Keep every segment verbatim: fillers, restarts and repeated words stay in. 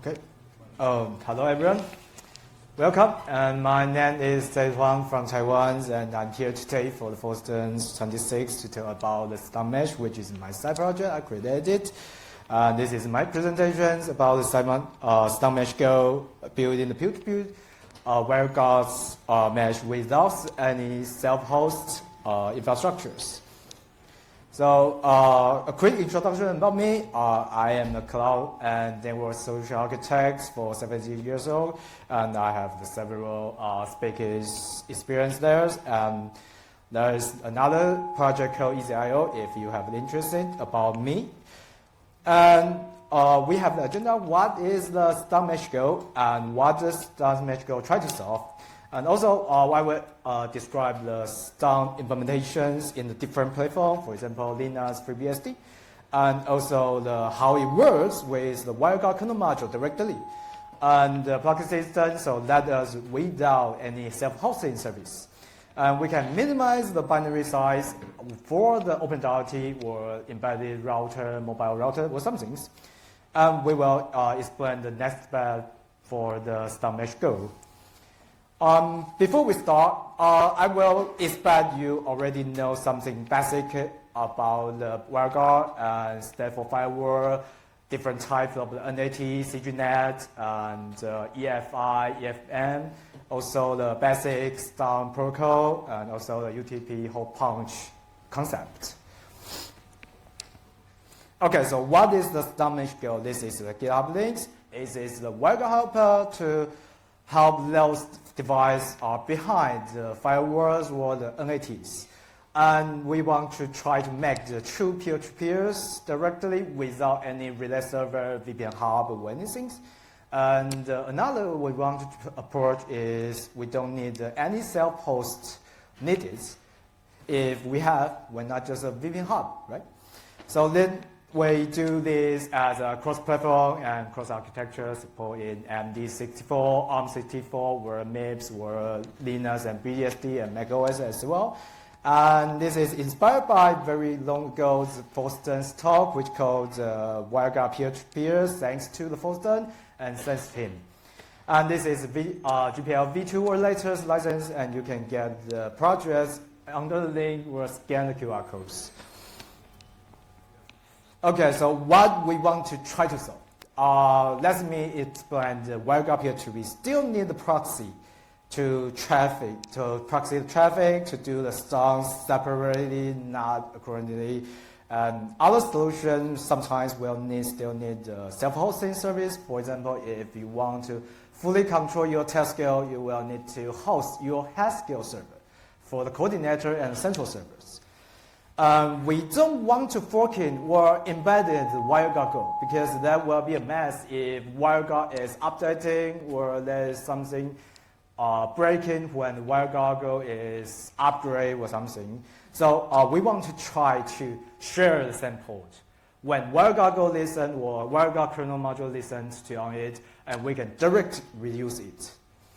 Okay. Um, hello, everyone. Welcome. And my name is Zai Huang from Taiwan, and I'm here today for the Foston twenty-six to tell about the Star Mesh, which is my side project. I created it. Uh, this is my presentation about the Simon, uh, Star Mesh Go building the peer-to-peer uh, WireGuard uh, mesh without any self-host uh, infrastructures. So uh, a quick introduction about me. Uh, I am a cloud and network solution architect for seventeen years old, and I have the several uh, speakers experience there. And there is another project called E Z I O if you have interest in about me. And uh, we have the agenda. What is the Star Mesh Go and what does Star Mesh Go try to solve? And also, uh, I will uh, describe the Star implementations in the different platforms, for example, Linux, FreeBSD, and also the, how it works with the WireGuard kernel module directly. And the plugin system, so that is without any self-hosting service. And we can minimize the binary size for the OpenWrt or embedded router, mobile router, or some things. And we will uh, explain the next step for the Star Mesh Go. Um, before we start, uh, I will expect you already know something basic about the WireGuard and stand for firewall, different types of the N A T, C G net, and uh, E F I, E F M, also the basic Star protocol, and also the U T P hole punch concept. Okay, so what is the Star Mesh Go? This is the GitHub links. This is the WireGuard helper to help those devices are behind the firewalls or the N A Ts. And we want to try to make the true peer-to-peers directly without any relay server, V P N hub, or anything. And uh, another we want to approach is we don't need uh, any self-host needed. If we have, we're not just a V P N hub, right? So then we do this as a cross-platform and cross-architecture support in A M D sixty-four, ARM sixty-four, or M I P S, or Linux and B S D and macOS as well. And this is inspired by very long ago Foston's talk, which called uh, WireGuard peer-to-peer, thanks to the Foston and thanks to him. And this is v, uh, G P L v two or latest license, and you can get the projects under the link or scan the Q R codes. Okay, so what we want to try to solve. Uh, let me explain the WireGuard peer-to-peer. We still need the proxy to traffic, to proxy the traffic, to do the songs separately, not accordingly. And other solutions sometimes will need, still need uh, self-hosting service. For example, if you want to fully control your Tailscale, you will need to host your Haskell server for the coordinator and central servers. Um, we don't want to fork in or embedded WireGuard Go because that will be a mess if WireGuard is updating or there is something uh, breaking when WireGuard Go is upgrade or something. So uh, we want to try to share the same port. When WireGuard Go listens or WireGuard kernel module listens to on it, and we can direct reuse it.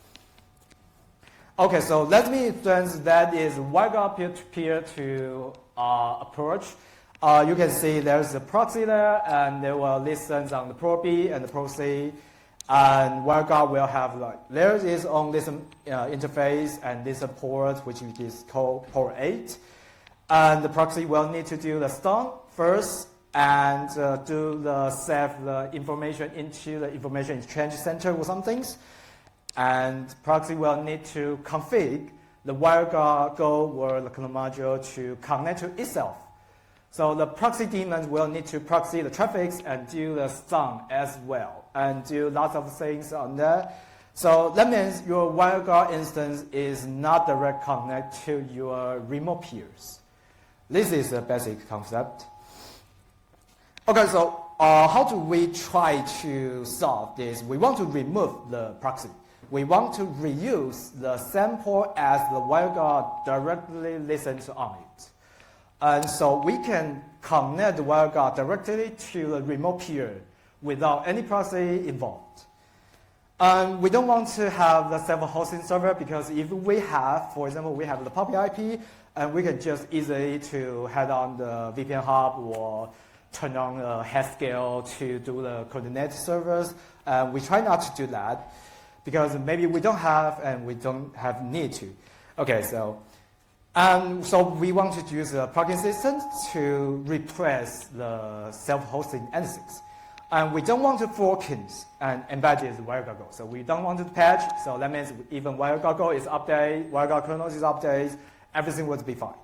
Okay, so let me explain that is WireGuard peer-to-peer to uh, approach. Uh, you can see there's a proxy there, and there will listen on the Pro B and the Pro C. And WireGuard will have like there is its own listen uh, interface and listen port, which is called port eight. And the proxy will need to do the stun first and uh, do the save the information into the information exchange center or some things. And proxy will need to config the WireGuard Go or the kernel module to connect to itself. So the proxy daemon will need to proxy the traffics and do the stun as well, and do lots of things on that. So that means your WireGuard instance is not direct connect to your remote peers. This is a basic concept. Okay, so uh, how do we try to solve this? We want to remove the proxy. We want to reuse the same port as the WireGuard directly listens on it. And so we can connect the WireGuard directly to the remote peer without any proxy involved. And we don't want to have the self-hosting server because if we have, for example, we have the public I P, and we can just easily to head on the V P N hub or turn on uh, Haskell to do the coordinate servers, Uh, we try not to do that because maybe we don't have and we don't have need to. Okay, so um, so we want to use a plugin system to replace the self-hosting instance. And we don't want to forkins and embedded WireGuard. So we don't want to patch. So that means even WireGuard is updated, WireGuard kernel is updated, everything would be fine.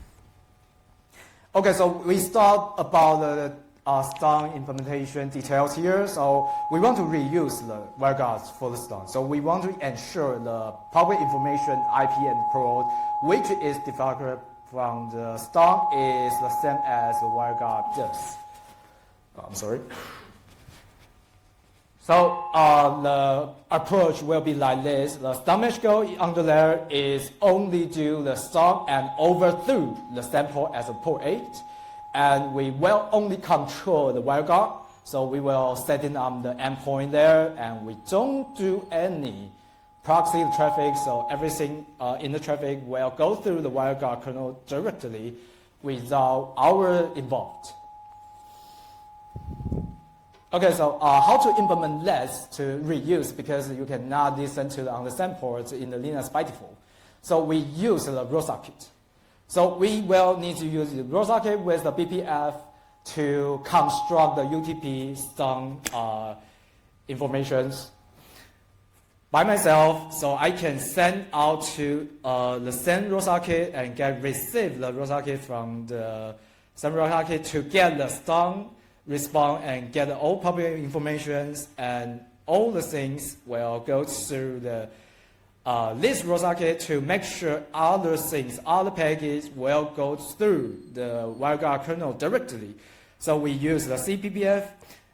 Okay, so we start about the uh, Stun implementation details here. So we want to reuse the WireGuards for the Stun. So we want to ensure the public information I P and port, which is developed from the Stun, is the same as the WireGuard does. Oh, I'm sorry. So uh, the approach will be like this. The Stun mesh goal under there is only do the Stun and overthrow the sample as a port eight. And we will only control the WireGuard. So we will set in on the endpoint there, and we don't do any proxy traffic. So everything uh, in the traffic will go through the WireGuard kernel directly without our involved. Okay, so uh, how to implement less to reuse, because you cannot listen to the understand ports in the Linux by default. So we use the raw socket. So we will need to use the raw socket with the B P F to construct the U T P Stun uh, informations by myself. So I can send out to uh, the send raw socket and get receive the raw socket from the send raw socket to get the Stun respond and get all public information, and all the things will go through the uh, this raw socket to make sure other things, other packages will go through the WireGuard kernel directly. So we use the C P P F.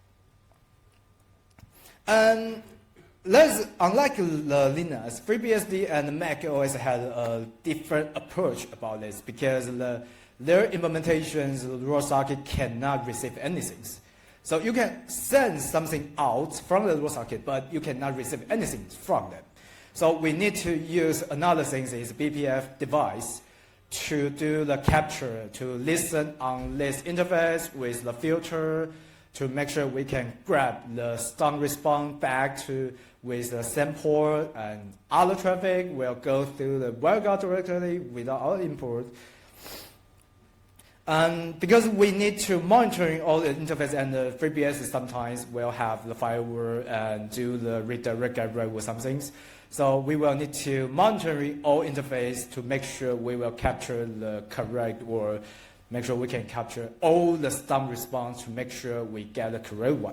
And let's, unlike the Linux, FreeBSD and Mac O S had a different approach about this, because the their implementations, the raw socket cannot receive anything. So you can send something out from the raw socket, but you cannot receive anything from them. So we need to use another thing, is B P F device, to do the capture, to listen on this interface with the filter, to make sure we can grab the Stun response back to with the same port, and other traffic will go through the WireGuard directly without our input. Um, because we need to monitor all the interface, and the FreeBSD sometimes will have the firewall and do the redirect get right with some things. So we will need to monitor all interface to make sure we will capture the correct, or make sure we can capture all the Stun response to make sure we get the correct one.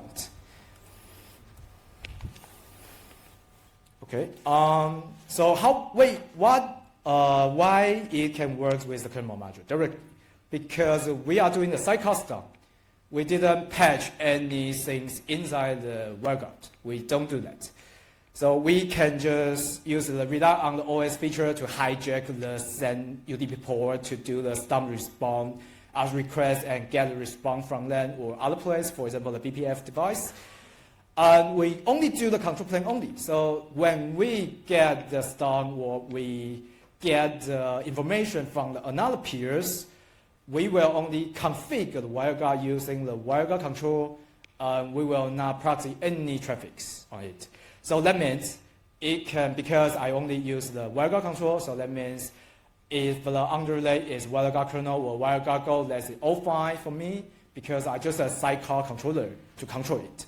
Okay. Um, so how? Wait. What? Uh, why it can work with the kernel module directly? Because we are doing the sidecar Stun. We didn't patch any things inside the WireGuard. We don't do that. So we can just use the rely on the O S feature to hijack the send U T P port to do the Stun response as request and get a response from them or other place, for example, the B P F device. And we only do the control plane only. So when we get the Stun or we get the information from the another peers, we will only configure the WireGuard using the WireGuard control. Uh, we will not proxy any traffics on it. So that means it can, because I only use the WireGuard control, so that means if the underlay is WireGuard kernel or WireGuard Go, that's all fine for me, because I just a sidecar controller to control it.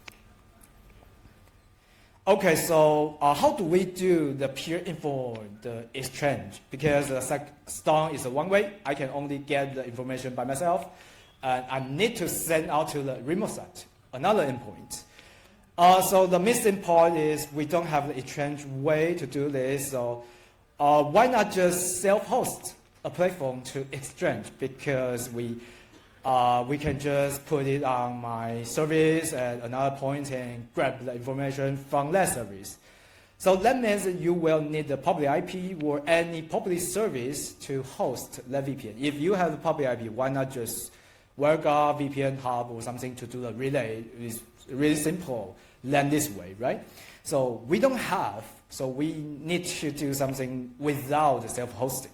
Okay, so uh, how do we do the peer info, the exchange? Because the Stun is a one way. I can only get the information by myself, and I need to send out to the remote site, another endpoint. Uh, so the missing part is we don't have the exchange way to do this. So uh, why not just self-host a platform to exchange? Because we Uh, we can just put it on my service at another point and grab the information from that service. So that means that you will need the public I P or any public service to host that V P N. If you have the public I P, why not just WireGuard V P N hub or something to do the relay? It's really simple, than this way, right? So we don't have, so we need to do something without self-hosted.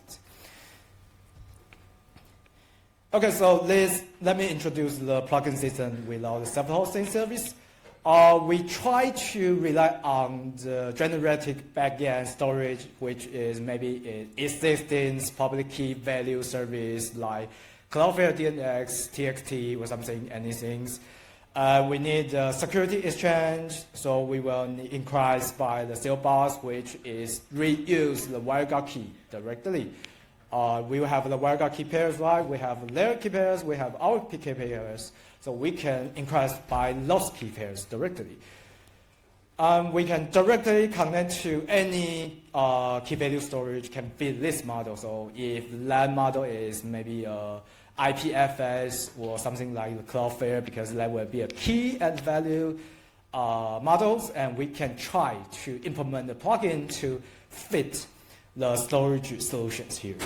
Okay, so this, let me introduce the plugin system without the self-hosting service. Uh, we try to rely on the generative backend storage, which is maybe an existing public key value service like Cloudflare D N S, T X T, or something, anything. Uh, we need uh, security exchange, so we will increase by the seal bus, which is reuse the WireGuard key directly. Uh, we will have the WireGuard key pairs, right? We have their key pairs, we have our key pairs, so we can increase by those key pairs directly. Um, we can directly connect to any uh, key value storage can fit this model. So if that model is maybe a I P F S or something like the Cloudflare, because that will be a key and value uh, models, and we can try to implement the plugin to fit the storage solutions here.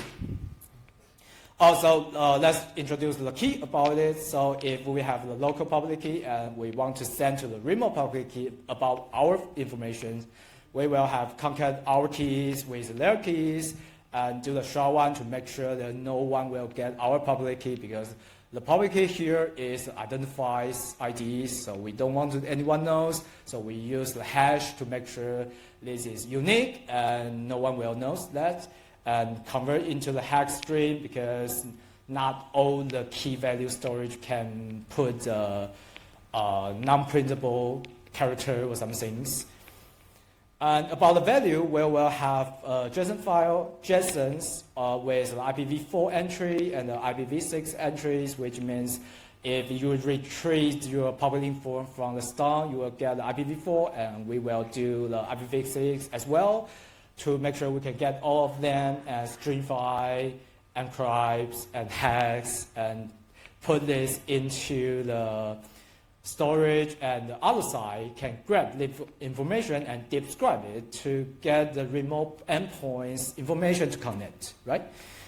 Also, uh, let's introduce the key about it. So if we have the local public key and we want to send to the remote public key about our information, we will have concat our keys with their keys and do the S H A one to make sure that no one will get our public key, because the public key here is identifies I Ds, so we don't want to, anyone knows. So we use the hash to make sure this is unique and no one will know that, and convert into the hex string, because not all the key value storage can put a, a non-printable character or some things. And about the value, we will have a JSON file, JSONs uh, with the I P v four entry and the I P v six entries, which means if you retrieve your public info from the start, you will get the I P v four, and we will do the I P v six as well to make sure we can get all of them as stringify, encrypt, and hex, and put this into the storage, and the other side can grab the information and describe it to get the remote endpoints information to connect, right?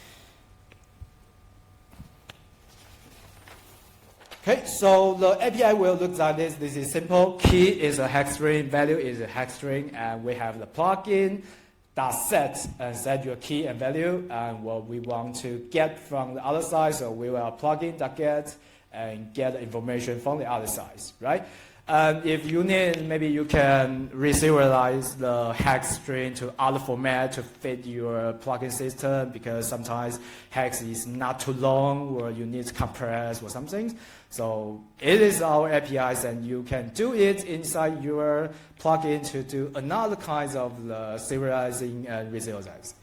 Okay, so the A P I will look like this. This is simple. Key is a hex string, value is a hex string, and we have the plugin that set and set your key and value and what we want to get from the other side. So we will plugin that get and get information from the other side, right? And if you need, maybe you can reserialize the hex string to other format to fit your plugin system, because sometimes hex is not too long or you need to compress or something. So it is our A P Is, and you can do it inside your plugin to do another kinds of the serializing and reserializing.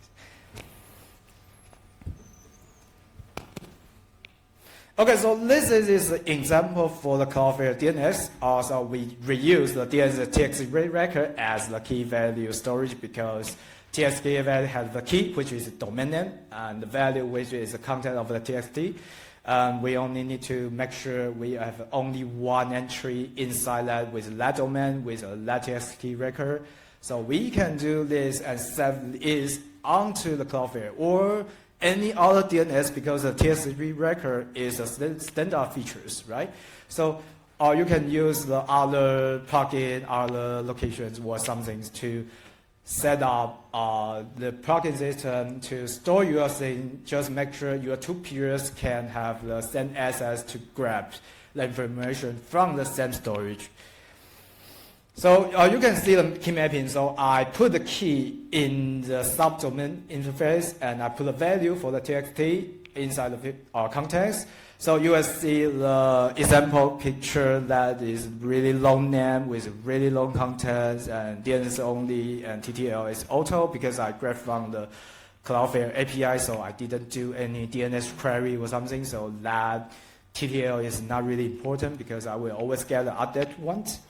Okay, so this is an example for the Cloudflare D N S. Also, we reuse the D N S T X T record as the key value storage, because T X T value has the key, which is the domain name, and the value, which is the content of the T X T. Um, we only need to make sure we have only one entry inside that with that domain, with a that T X T record. So we can do this and save it onto the Cloudflare or any other D N S, because the T X T record is a standard features, right? So or you can use the other plugin, other locations or something to set up uh, the plugin system to store your thing. Just make sure your two peers can have the same access to grab the information from the same storage. So uh, you can see the key mapping. So I put the key in the subdomain interface, and I put a value for the T X T inside the uh, context. So you will see the example picture that is really long name with really long contents, and D N S only, and T T L is auto, because I grabbed from the Cloudflare A P I, so I didn't do any D N S query or something. So that T T L is not really important, because I will always get the update once.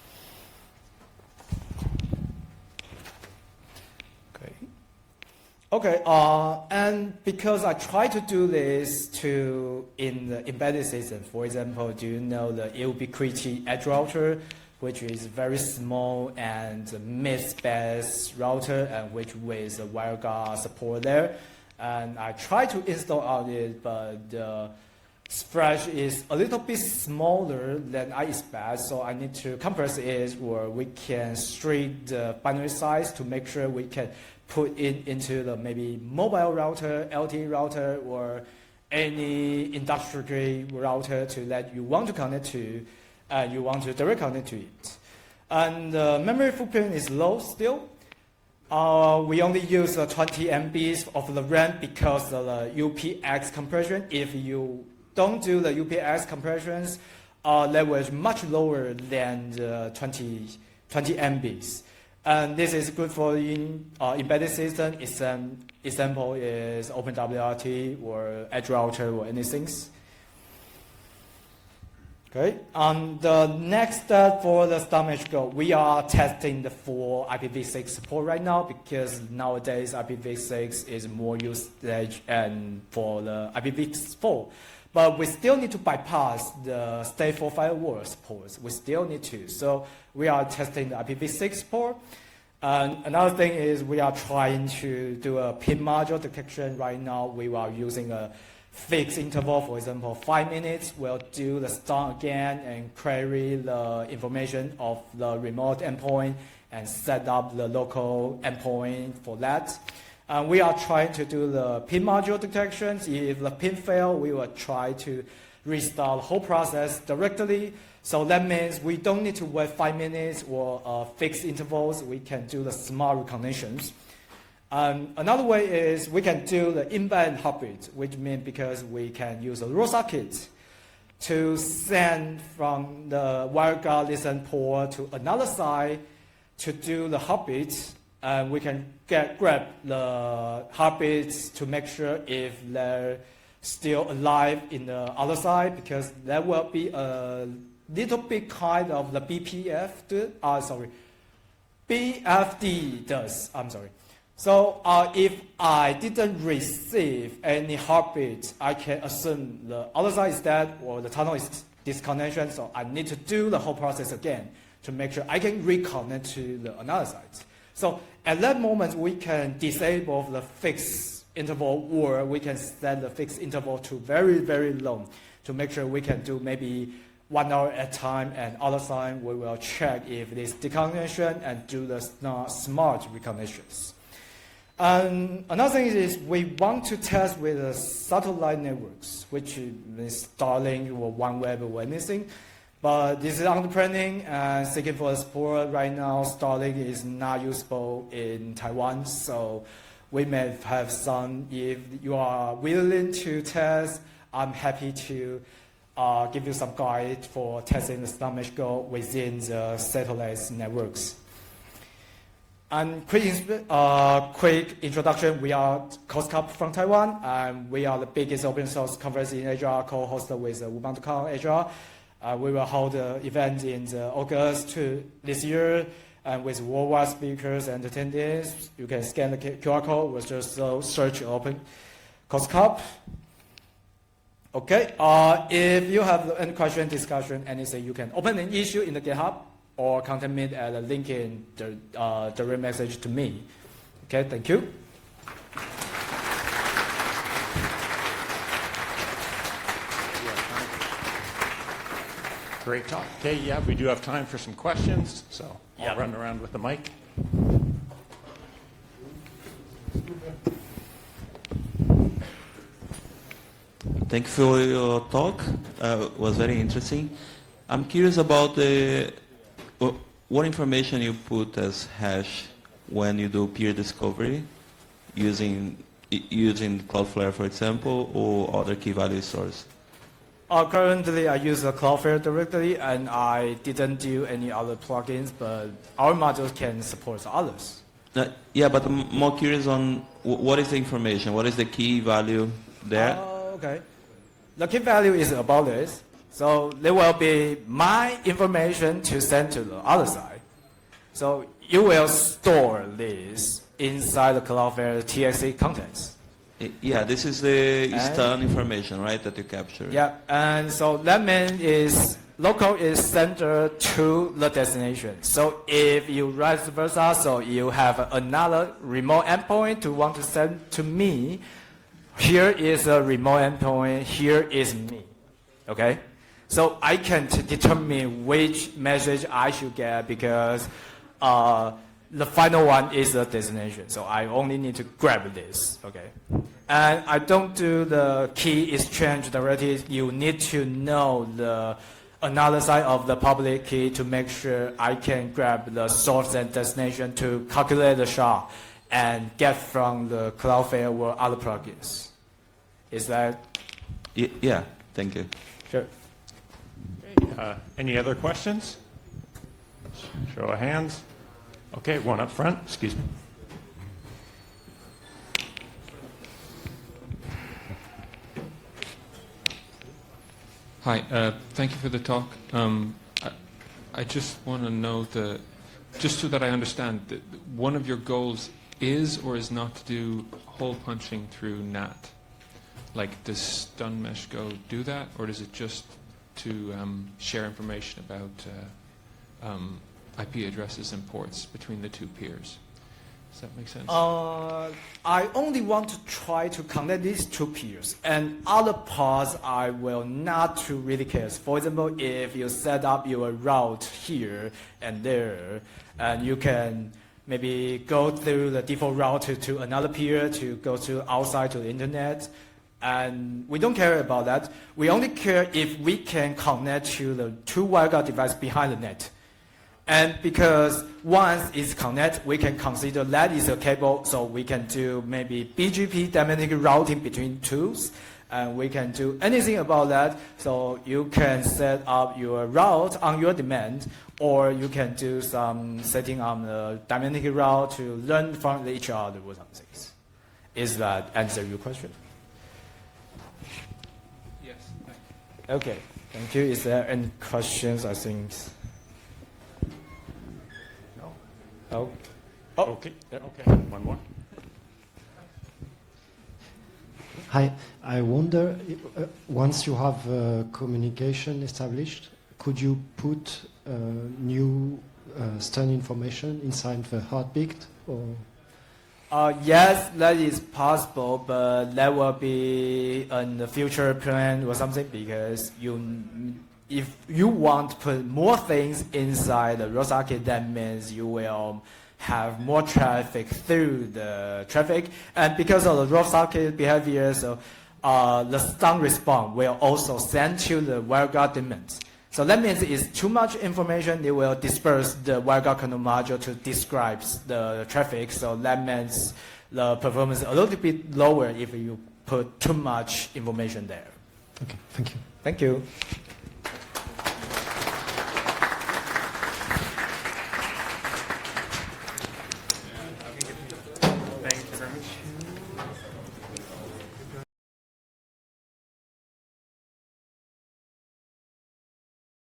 Okay, uh, and because I try to do this to in the embedded system, for example, do you know the Ubiquiti edge router, which is very small and mid-space router, and which with the WireGuard support there. And I try to install on it, but the spread is a little bit smaller than I expect, so I need to compress it, or we can shrink the binary size to make sure we can put it into the maybe mobile router, L T E router, or any industrial router to that you want to connect to. and you want to directly connect to it. And the memory footprint is low still. Uh, we only use uh, twenty megabytes of the RAM because of the U P X compression. If you don't do the U P X compressions, uh, level is much lower than the twenty, twenty megabytes. And this is good for in uh, embedded system. Exam, example is OpenWRT or Edge router or anything. Okay. Um, the next step for the StarMesh Go, we are testing the full I P v six support right now because nowadays I P v six is more usage and for the I P v four. But we still need to bypass the stateful firewall support. We still need to. So we are testing the I P v six support. And another thing is we are trying to do a pin module detection right now. We are using a fixed interval, for example, five minutes. We'll do the start again and query the information of the remote endpoint and set up the local endpoint for that. And we are trying to do the pin module detections. If the pin fail, we will try to restart the whole process directly. So that means we don't need to wait five minutes or uh, fixed intervals. We can do the smart recognitions. Um, another way is we can do the inbound heartbeat, which means because we can use a raw socket to send from the WireGuard listen port to another side to do the heartbeat. And we can get grab the heartbeats to make sure if they're still alive in the other side, because there will be a little bit kind of the B P F, do, uh, sorry, B F D does, I'm sorry. So uh, if I didn't receive any heartbeat, I can assume the other side is dead or the tunnel is disconnection, so I need to do the whole process again to make sure I can reconnect to the another side. So at that moment, we can disable the fixed interval or we can set the fixed interval to very, very long to make sure we can do maybe one hour at a time, and other time we will check if it is decognition and do the smart recognitions. And another thing is we want to test with the satellite networks, which is Starlink or OneWeb or anything. But this is under planning and seeking for support right now. Starlink is not usable in Taiwan, so we may have some. If you are willing to test, I'm happy to uh, give you some guide for testing the StarMesh Go within the satellite networks. And quick, uh, quick introduction, we are COSCUP from Taiwan, and we are the biggest open source conference in Asia, co-hosted with uh, Ubuntu Asia. Uh, we will hold the event in the August to this year, and with worldwide speakers and attendees. You can scan the Q R code or just uh, search open COSCUP. Okay, uh, if you have any question, discussion, anything, you can open an issue in the GitHub or contact me at a link in the uh, direct message to me. Okay, thank you. Great talk. Okay, yeah, we do have time for some questions, so I'll yep. run around with the mic. Thank you for your talk. Uh, it was very interesting. I'm curious about the what information you put as hash when you do peer discovery using using Cloudflare, for example, or other key value stores. Uh, currently, I use uh, Cloudflare directly, and I didn't do any other plugins, but our modules can support others. Uh, yeah, but I'm more curious on w what is the information, what is the key value there? Uh, okay. The key value is about this. So there will be my information to send to the other side. So you will store this inside the Cloudflare T X T contents. Yeah, this is the stun information, right, that you capture. Yeah, and so that means is local is centered to the destination. So if you vice versa, so you have another remote endpoint to want to send to me, here is a remote endpoint, here is me, okay? So I can determine which message I should get because uh, the final one is the destination. So I only need to grab this, okay? And I don't do the key exchange directly. You need to know the another side of the public key to make sure I can grab the source and destination to calculate the S H A and get from the Cloudflare or other plugins. Is that? Y- yeah, thank you. Sure. Okay, uh, any other questions? Show of hands. Okay, one up front. Excuse me. Hi, uh, thank you for the talk. Um, I, I just want to know the, just so that I understand, that one of your goals is or is not to do hole punching through N A T. Like, does StunMesh Go do that, or does it just to um, share information about uh, um, I P addresses and ports between the two peers? Does that make sense? Uh, I only want to try to connect these two peers, and other parts I will not to really care. For example, if you set up your route here and there, and you can maybe go through the default route to, to another peer to go to outside to the internet, and we don't care about that. We only care if we can connect to the two WireGuard device behind the net. And because once it's connected, we can consider that is a cable, so we can do maybe B G P dynamic routing between tools, and we can do anything about that. So you can set up your route on your demand, or you can do some setting on the dynamic route to learn from each other or something. Is that answer your question? Yes. Thank you. Okay, thank you. Is there any questions? I think. Oh. Oh. Okay, okay, one more. Hi, I wonder, uh, once you have uh, communication established, could you put uh, new uh, stun information inside the heartbeat? Or? Uh, yes, that is possible, but that will be in the future plan or something, because you, if you want to put more things inside the ROSAKit, that means you will have more traffic through the traffic. And because of the ROSAKit behavior, so uh, the stun response will also send to the WireGuard daemons. So that means it's too much information, it will disperse the WireGuard kernel module to describe the traffic. So that means the performance is a little bit lower if you put too much information there. Okay, thank you. Thank you.